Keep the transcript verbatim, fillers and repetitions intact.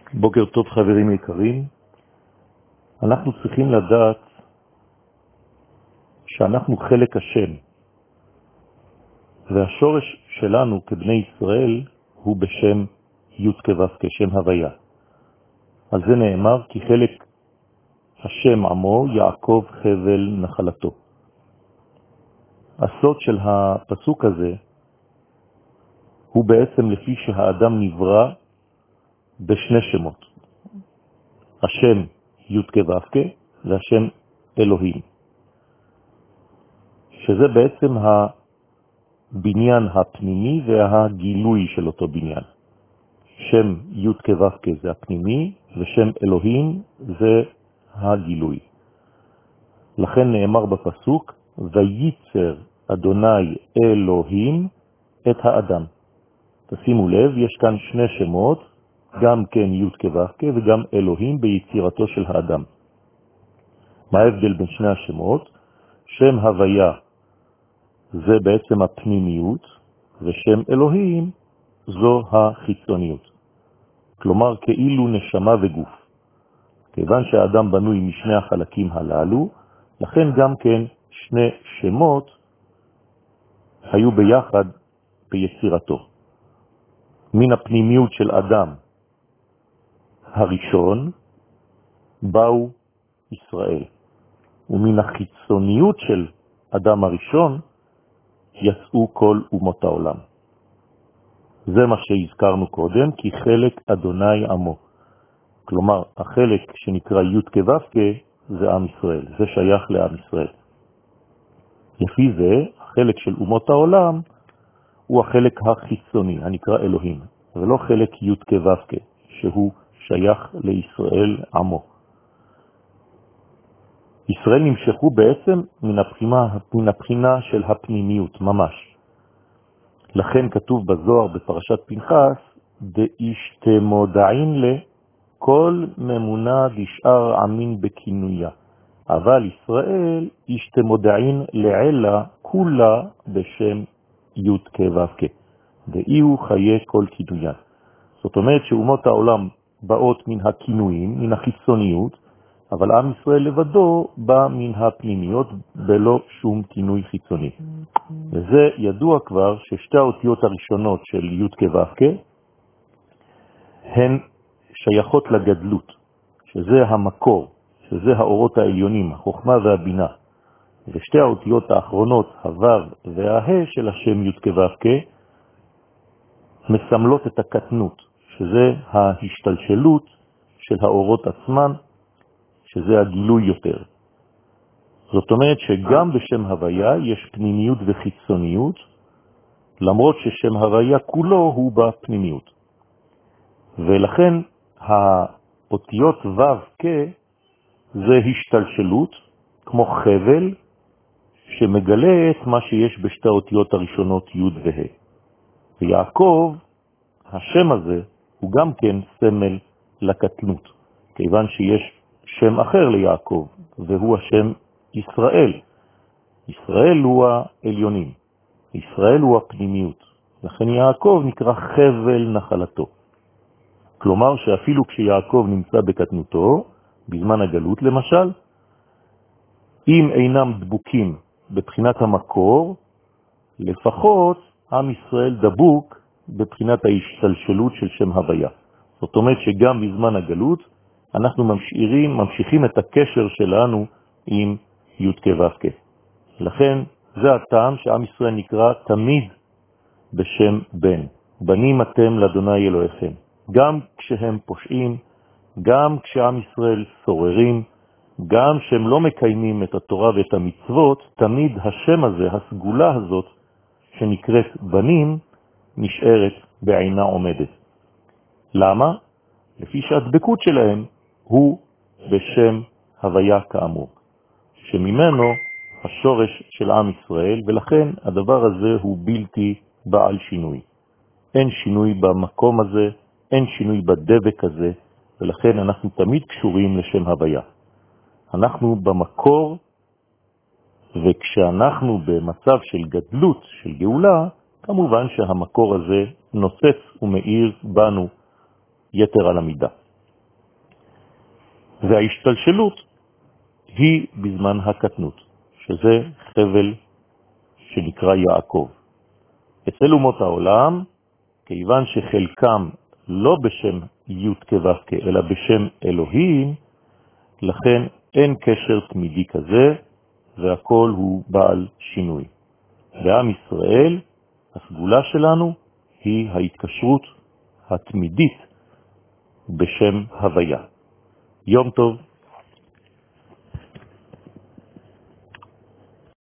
בוקר טוב חברים יקרים. אנחנו צריכים לדעת שאנחנו חלק השם, והשורש שלנו כבני ישראל הוא בשם י' כו' כשם הוויה. על זה נאמר כי חלק השם עמו יעקב חבל נחלתו. הסוד של הפסוק הזה הוא בעצם לפי שהאדם נברא בשני שמות, השם י' כו' והשם אלוהים, שזה בעצם הבניין הפנימי והגילוי של אותו בניין. שם י' כו' זה הפנימי ושם אלוהים זה הגילוי. לכן נאמר בפסוק וייצר אדוני אלוהים את האדם. תשימו לב, יש כאן שני שמות, גם כן י' כו' וגם אלוהים ביצירתו של האדם. מה ההבדל בין שני השמות? שם הוויה זה בעצם הפנימיות, ושם אלוהים זו החיצוניות. כלומר, כאילו נשמה וגוף. כיוון שהאדם בנוי משני החלקים הללו, לכן גם כן שני שמות היו ביחד ביצירתו. מן הפנימיות של אדם הראשון באו ישראל, ומן החיצוניות של אדם הראשון יצאו כל אומות העולם. זה מה שהזכרנו קודם, כי חלק אדוני עמו. כלומר, החלק שנקרא י' כו' זה עם ישראל, זה שייך לעם ישראל. לפי זה, החלק של אומות העולם הוא החלק החיצוני, הנקרא אלוהים, ולא חלק י' כו' שהוא שייך לישראל עמו. ישראל נמשכו בעצם מן הבחינה, מן הבחינה של הפנימיות, ממש. לכן כתוב בזוהר בפרשת פנחס, דאיש תמודעין לכל ממונה דשאר עמין בכינויה. אבל ישראל איש תמודעין לעלה כולה בשם י' כו' דאי הוא חיי כל כינויה. זאת אומרת שאומות העולם באות מן הכינויים, מן החיצוניות, אבל עם ישראל לבדו בא מן הפנימיות בלא שום כינוי חיצוני. וזה ידוע כבר ששתי האותיות הראשונות של י' כו' הן שייכות לגדלות, שזה המקור, שזה האורות העליונים, החוכמה והבינה. ושתי האותיות האחרונות, הוו והה של השם י' כו' מסמלות את הקטנות, שזה ההשתלשלות של האורות עצמן, שזה הגילוי יותר. זאת אומרת שגם בשם הוויה יש פנימיות וחיצוניות, למרות ששם הוויה כולו הוא בפנימיות. ולכן האותיות ו' כ' זה השתלשלות, כמו חבל, שמגלה את מה שיש בשתי האותיות הראשונות י' וה'. ויעקב, השם הזה, הוא גם כן סמל לקטנות, כיוון שיש שם אחר ליעקב, והוא השם ישראל. ישראל הוא העליונים, ישראל הוא הפנימיות, לכן יעקב נקרא חבל נחלתו. כלומר שאפילו כשיעקב נמצא בקטנותו, בזמן הגלות למשל, אם אינם דבוקים בבחינת המקור, לפחות עם ישראל דבוק בבחינת ההשתלשלות של שם הוויה. זאת אומרת שגם בזמן הגלות אנחנו ממשיכים, ממשיכים את הקשר שלנו עם י' כו'. לכן זה הטעם שעם ישראל נקרא תמיד בשם בן. בנים אתם לאדוני אלוהיכם. גם כשהם פושעים, גם כשעם ישראל סוררים, גם שהם לא מקיימים את התורה ואת המצוות, תמיד השם הזה, הסגולה הזאת, שנקראת בנים, נשארת בעינה עומדת. למה? לפי שהדבקות שלהם הוא בשם הוויה כאמור, שממנו השורש של עם ישראל, ולכן הדבר הזה הוא בלתי בעל שינוי. אין שינוי במקום הזה, אין שינוי בדבק הזה, ולכן אנחנו תמיד קשורים לשם הוויה. אנחנו במקור, וכשאנחנו במצב של גדלות, של גאולה, כמובן שהמקור הזה נוצץ ומאיר בנו יתר על המידה. וההשתלשלות היא בזמן הקטנות, שזה חבל שנקרא יעקב. אצל אומות העולם, כיוון שחלקם לא בשם י' כו' אלא בשם אלוהים, לכן אין קשר תמידי כזה, והכל הוא בעל שינוי. בעם ישראל, הסגולה שלנו היא ההתקשרות התמידית בשם הוויה. יום טוב.